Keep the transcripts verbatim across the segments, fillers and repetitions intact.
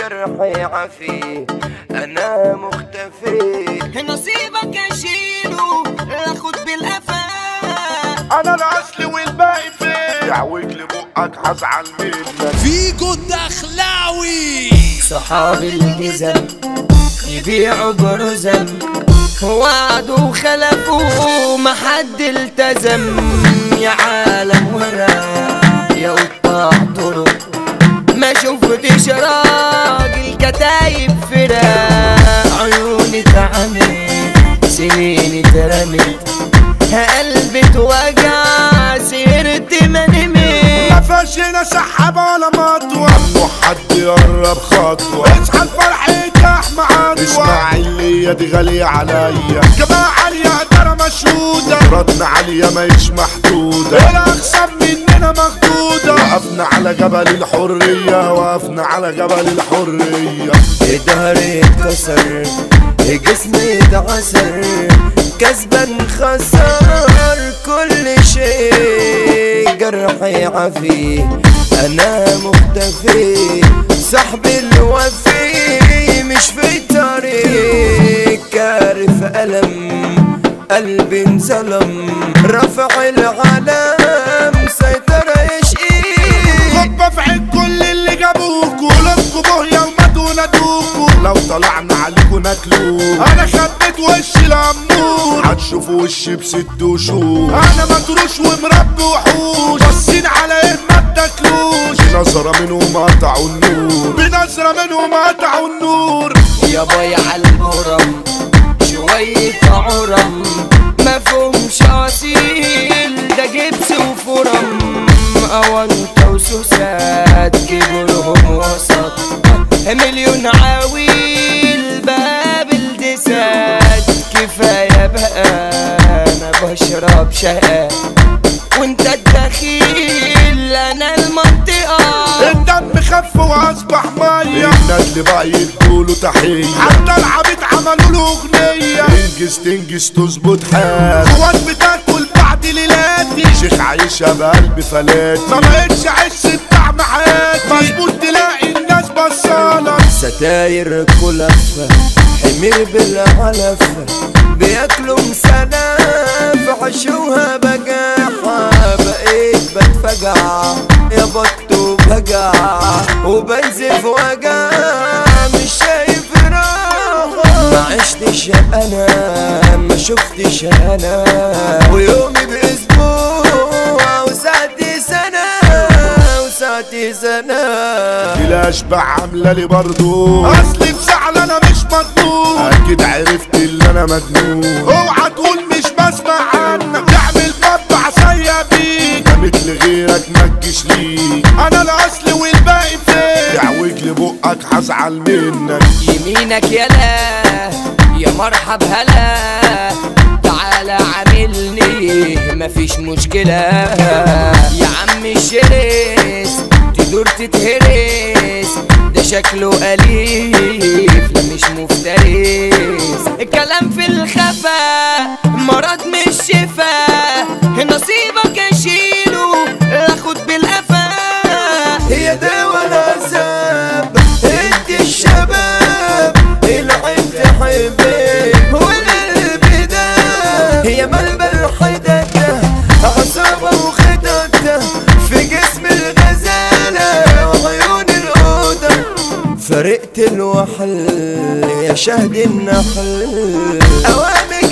جرحي عفي انا مختفي. نصيبك اشيله اخد بالقفا. انا الاصل والباقي فين؟ يعوج لبقك هزعل منك. فيجو الدخلاوي. صحاب الجزم يبيعوا برزم، وعدوا وخلفوا ما حد التزم. يا عالم ورا يا قطاع طرق، ما شفتش راجل كتايب فراق. عيوني اتعمت سنين اترمت، قلبي اتوجع سهرت ما نمت. ما فيهاش هنا سحابة ولا مطوة، ممنوع حد يقرب خطوة. اصحى الفرح يتاح معانا، اسماعيلية دي غالية عليا. جماعة عالية قدرة مشهودة، ردنا عالية ماهيش محدودة. الأقسام مننا مخدودة. وقفنا على جبل الحرية، وقفنا على جبل الحرية. ظهري اتكسر جسمي اتعسر، كسبان خسر كل شيء. جرحي عفي انا مختفي، صاحبي الوفي مش في طريق. كارف ألم قلبي انظلم، رفع العلم سيطر يشقي. خبة في عين كل اللي جابوكوا، لكوا بهية ومدوا نادوكوا. لو طلعنا عليكوا ناكلوه. انا خبيت وشي الامور، هتشوفوا وشي بست وشوش. انا متروش ومربي وحوش، باصين على ايه ما تاكلوش. بنظرة منهم قطعوا النور، بنظرة منهم قطعوا النور. يا باي عالمرم شوية عرم، مفهومش اصيل ده جبس وفرم. اوانطة وسوسات كبرهم وسط، مليون عويل باب الدسات. كفاية بقى انا بشرب شقة وانت الدخيل انا المنطقة. الدم خف واصبح مية، الندل بقى يدوله تحية. حتى العبيد عملوا له اغنية، تنجز تنجز تظبط حال. خوات بتاكل بعد ليلاتي، شيخ عايشة بقلب فلاتي. ما بقتش احس بطعم حياتي، مظبوط تلاقي الناس بصالك. ستاير كلفة حمير بالعلف، بياكلوا مسنف عشوها بجاحة. بقيت بتفجع يا بطو بجع، وبنزف وجع مش شايف راحة. ما عشتش انا ما شفتش انا، ويومي باسبوع وساعتي سنة وساعتي سنة. بلا اشبع عاملة لي برضو، اصلي بزعل انا مش مضمون. اكيد عرفت اللي انا مجنون، اوعى تقول مش بسمع عنك. تعمل باب عصايا بيك، ده مثل غيرك متجيش ليك. انا الاصل والباقي فين؟ يعوج لبقك هزعل منك. يمينك يلا يا مرحب هلا، تعالى عاملني مفيش مشكلة. يا عم الشرس تدور تتهرس، ده شكله أليف لا مش مفترس. الكلام في الخفا مرض مش شفا، نصيبك اشيله اخد بالقفا. هي ده ولا عذاب انت الشباب، العين تحبك والقلب ده. هي ملبل حدك عصابة وخدك في جسم الغزالة وعيون القودة. فرقت الوحل يا شهد النحل، اوامك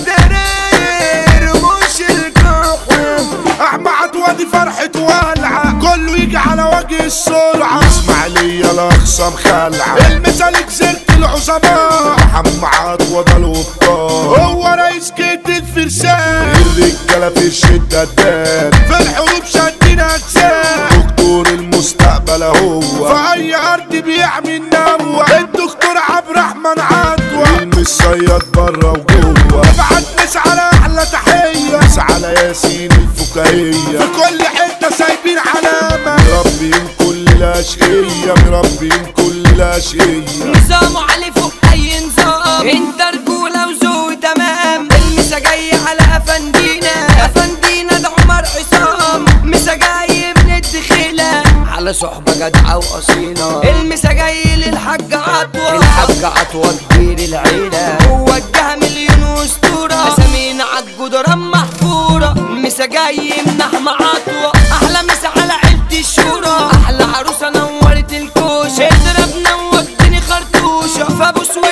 دراير مش الكحل. احمد وادي فرحة ولعة، كله يجي على وجه السرعة. اسماعيلية الاخصام خلعة، المثال جزيرة العظماء. محمد عطوة ده الوطان، هو رئيس جيت الفرسان. الرجالة في الشدة دان، في الحروب شادين اجزاء. دكتور المستقبل هو، في اي ارض بيعمل نوى. الدكتور عبد الرحمن عطوة، المش صياد برا وجوه. ابعت ناس على احلى تحية، ناس على ياسين الفكاهية. في كل حتة سايبين علامة، مربين كل الاشقية، مربين كل الاشقية. نظامه علي فوق اي نظام، انت رجولة وذوق تمام. المسا جاي على افندينا، افندينا ده عمر عصام. مسا جاي من الدخيلة على صحبة جدعة واصيلة. المسا جاي للحاج خطوة الحاج عطوة كبير العيلة ووجه مليون واسطورة اسامينا عالجدران محفورة مسا جاي من احمى عطوة احلى مسا على عيلة الشورى احلى عروسة نورت الكوشة اضرب نوجتني خرطوشة فابو سويد